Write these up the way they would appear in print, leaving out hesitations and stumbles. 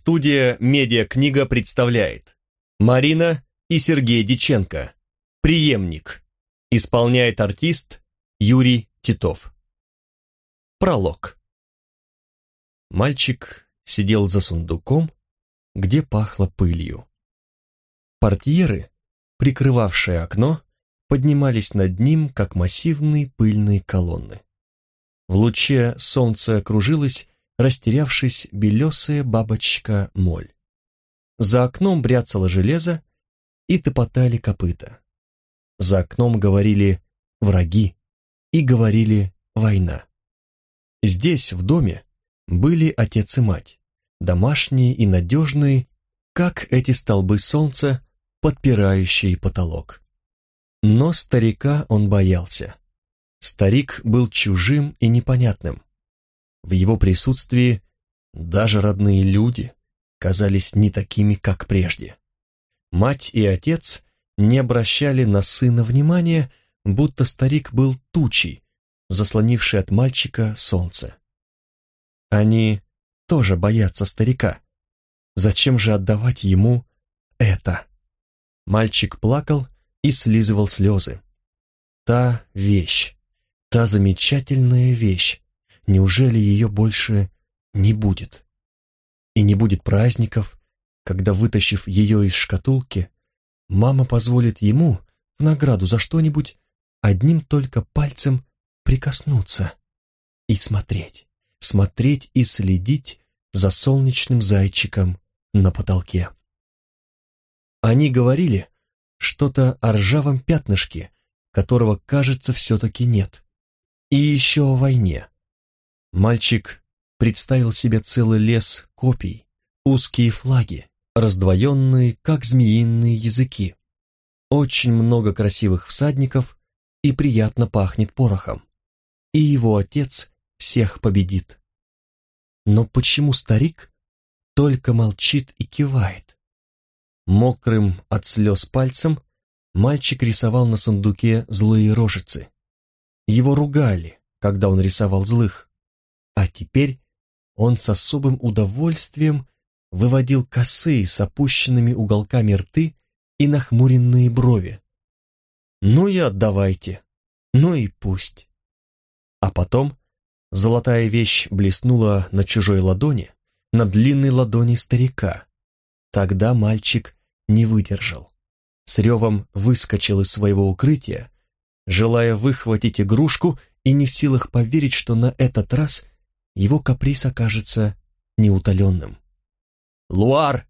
Студия «Медиакнига» представляет Марина и Сергей Диченко. Преемник. Исполняет артист Юрий Титов. Пролог. Мальчик сидел за сундуком, где пахло пылью. Портьеры, прикрывавшие окно, поднимались над ним, как массивные пыльные колонны. В луче солнца кружилась, растерявшись, белесая бабочка-моль. За окном бряцало железо и топотали копыта. За окном говорили враги и говорили война. Здесь, в доме, были отец и мать, домашние и надежные, как эти столбы солнца, подпирающие потолок. Но старика он боялся. Старик был чужим и непонятным. В его присутствии даже родные люди казались не такими, как прежде. Мать и отец не обращали на сына внимания, будто старик был тучей, заслонившей от мальчика солнце. Они тоже боятся старика. Зачем же отдавать ему это? Мальчик плакал и слизывал слезы. Та вещь, та замечательная вещь, неужели ее больше не будет? И не будет праздников, когда, вытащив ее из шкатулки, мама позволит ему, в награду за что-нибудь, одним только пальцем прикоснуться и смотреть и следить за солнечным зайчиком на потолке. Они говорили что-то о ржавом пятнышке, которого, кажется, все-таки нет, и еще о войне. Мальчик представил себе целый лес копий, узкие флаги, раздвоенные, как змеиные языки. Очень много красивых всадников, и приятно пахнет порохом. И его отец всех победит. Но почему старик только молчит и кивает? Мокрым от слез пальцем мальчик рисовал на сундуке злые рожицы. Его ругали, когда он рисовал злых. А теперь он с особым удовольствием выводил косые с опущенными уголками рты и нахмуренные брови. Ну и отдавайте, ну и пусть. А потом золотая вещь блеснула на чужой ладони, на длинной ладони старика. Тогда мальчик не выдержал. С ревом выскочил из своего укрытия, желая выхватить игрушку и не в силах поверить, что на этот раз его каприз окажется неутоленным. «Луар!»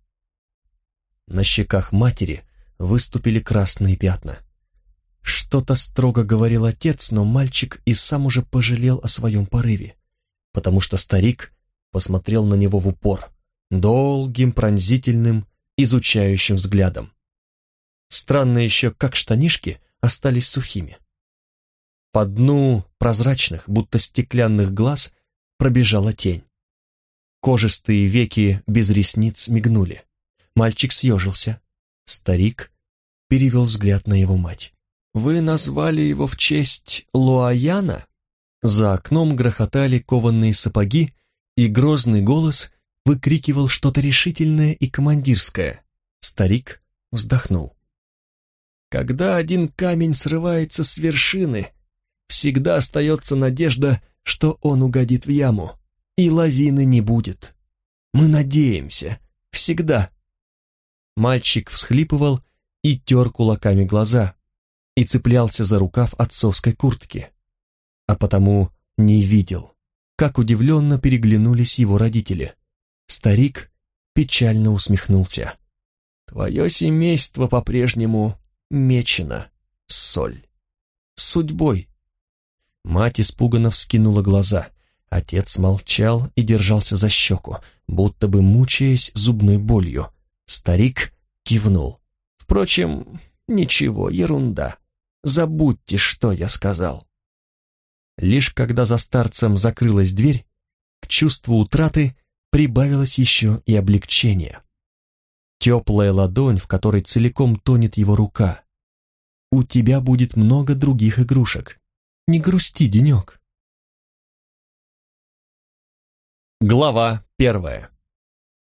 На щеках матери выступили красные пятна. Что-то строго говорил отец, но мальчик и сам уже пожалел о своем порыве, потому что старик посмотрел на него в упор, долгим, пронзительным, изучающим взглядом. Странно еще, как штанишки остались сухими. По дну прозрачных, будто стеклянных глаз пробежала тень. Кожистые веки без ресниц мигнули. Мальчик съежился. Старик перевел взгляд на его мать. «Вы назвали его в честь Луаяна?» За окном грохотали кованные сапоги, и грозный голос выкрикивал что-то решительное и командирское. Старик вздохнул. «Когда один камень срывается с вершины, всегда остается надежда, что он угодит в яму, и лавины не будет. Мы надеемся, всегда». Мальчик всхлипывал и тер кулаками глаза, и цеплялся за рукав отцовской куртки, а потому не видел, как удивленно переглянулись его родители. Старик печально усмехнулся. «Твое семейство по-прежнему мечено, Соль. Судьбой». Мать испуганно вскинула глаза. Отец молчал и держался за щеку, будто бы мучаясь зубной болью. Старик кивнул. «Впрочем, ничего, ерунда. Забудьте, что я сказал». Лишь когда за старцем закрылась дверь, к чувству утраты прибавилось еще и облегчение. Теплая ладонь, в которой целиком тонет его рука. «У тебя будет много других игрушек. Не грусти, денек». Глава 1.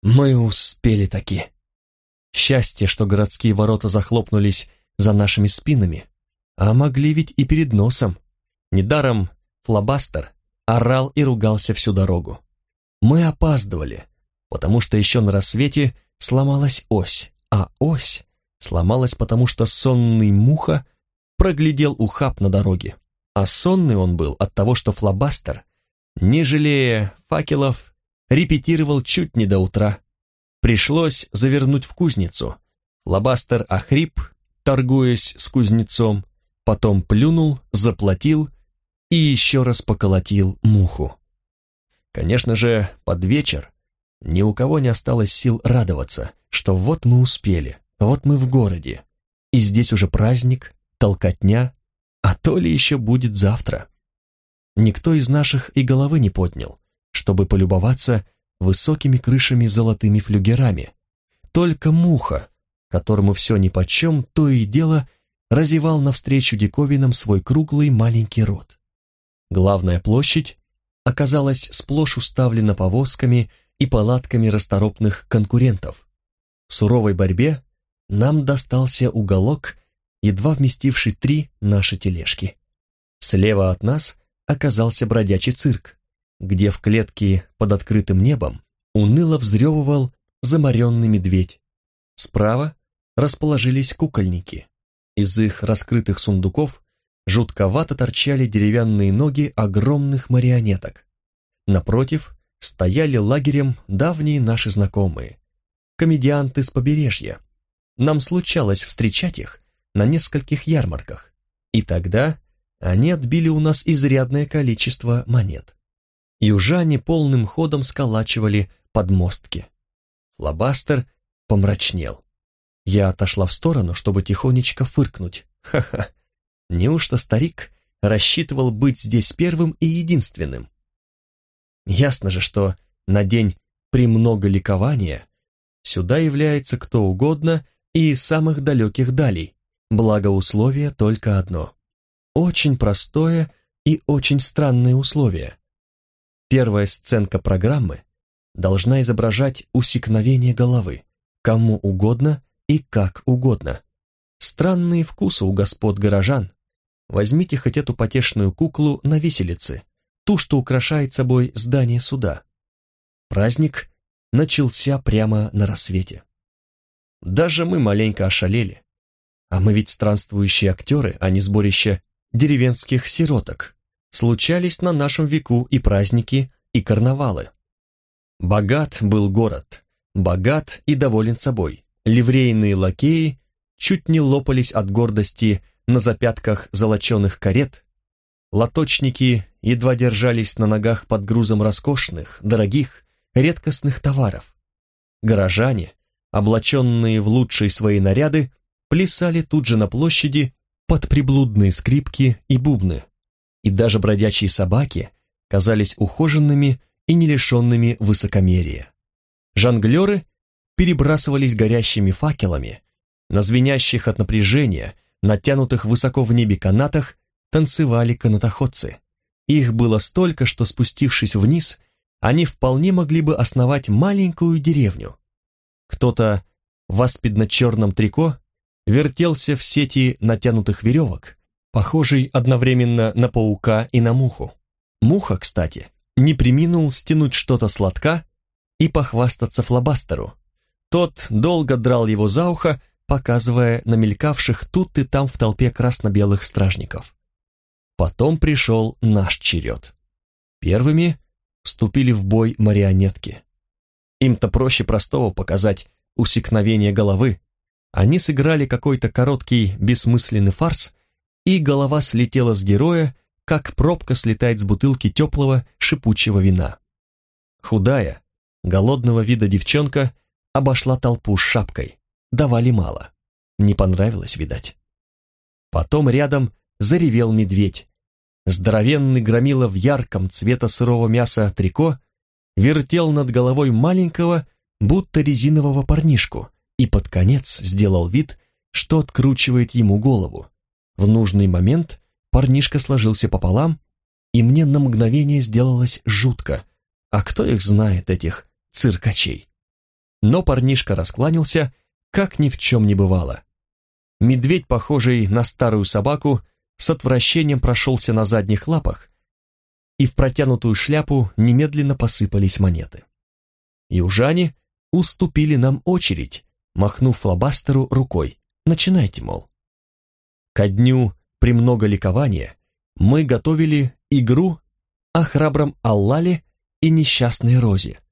Мы успели таки. Счастье, что городские ворота захлопнулись за нашими спинами, а могли ведь и перед носом. Недаром Флабастер орал и ругался всю дорогу. Мы опаздывали, потому что еще на рассвете сломалась ось, а ось сломалась, потому что сонный Муха проглядел ухаб на дороге. А сонный он был от того, что Флабастер, не жалея факелов, репетировал чуть не до утра. Пришлось завернуть в кузницу. Флабастер охрип, торгуясь с кузнецом, потом плюнул, заплатил и еще раз поколотил Муху. Конечно же, под вечер ни у кого не осталось сил радоваться, что вот мы успели, вот мы в городе, и здесь уже праздник, толкотня, а то ли еще будет завтра. Никто из наших и головы не поднял, чтобы полюбоваться высокими крышами с золотыми флюгерами. Только Муха, которому все нипочем, то и дело разевал навстречу диковинам свой круглый маленький рот. Главная площадь оказалась сплошь уставлена повозками и палатками расторопных конкурентов. В суровой борьбе нам достался уголок, едва вместивший 3 наши тележки. Слева от нас оказался бродячий цирк, где в клетке под открытым небом уныло взрёвывал заморенный медведь. Справа расположились кукольники. Из их раскрытых сундуков жутковато торчали деревянные ноги огромных марионеток. Напротив стояли лагерем давние наши знакомые, комедианты с побережья. Нам случалось встречать их на нескольких ярмарках, и тогда они отбили у нас изрядное количество монет. Южане полным ходом сколачивали подмостки. Флабастер помрачнел. Я отошла в сторону, чтобы тихонечко фыркнуть. Ха-ха, неужто старик рассчитывал быть здесь первым и единственным? Ясно же, что на день премного ликования сюда является кто угодно и из самых далеких далей, благо условие только одно. Очень простое и очень странное условие. Первая сценка программы должна изображать усекновение головы, кому угодно и как угодно. Странные вкусы у господ горожан. Возьмите хоть эту потешную куклу на виселице, ту, что украшает собой здание суда. Праздник начался прямо на рассвете. Даже мы маленько ошалели. А мы ведь странствующие актеры, а не сборище деревенских сироток. Случались на нашем веку и праздники, и карнавалы. Богат был город, богат и доволен собой. Ливрейные лакеи чуть не лопались от гордости на запятках золоченых карет. Лоточники едва держались на ногах под грузом роскошных, дорогих, редкостных товаров. Горожане, облаченные в лучшие свои наряды, плясали тут же на площади под приблудные скрипки и бубны. И даже бродячие собаки казались ухоженными и не лишенными высокомерия. Жонглеры перебрасывались горящими факелами, на звенящих от напряжения, натянутых высоко в небе канатах, танцевали канатоходцы. Их было столько, что, спустившись вниз, они вполне могли бы основать маленькую деревню. Кто-то в аспидно-черном трико вертелся в сети натянутых веревок, похожий одновременно на паука и на муху. Муха, кстати, не преминул стянуть что-то с лотка и похвастаться Флабастеру. Тот долго драл его за ухо, показывая на мелькавших тут и там в толпе красно-белых стражников. Потом пришел наш черед. Первыми вступили в бой марионетки. Им-то проще простого показать усекновение головы. Они сыграли какой-то короткий бессмысленный фарс, и голова слетела с героя, как пробка слетает с бутылки теплого шипучего вина. Худая, голодного вида девчонка обошла толпу с шапкой. Давали мало. Не понравилось, видать. Потом рядом заревел медведь. Здоровенный громила в ярком цвета сырого мяса трико вертел над головой маленького, будто резинового парнишку, и под конец сделал вид, что откручивает ему голову. В нужный момент парнишка сложился пополам, и мне на мгновение сделалось жутко. А кто их знает, этих циркачей? но парнишка раскланялся, как ни в чем не бывало. Медведь, похожий на старую собаку, с отвращением прошелся на задних лапах, и в протянутую шляпу немедленно посыпались монеты. Южане уступили нам очередь, махнув флобастеру рукой. «Начинайте, мол». Ко дню премного ликования мы готовили игру о храбром Аллале и несчастной Розе.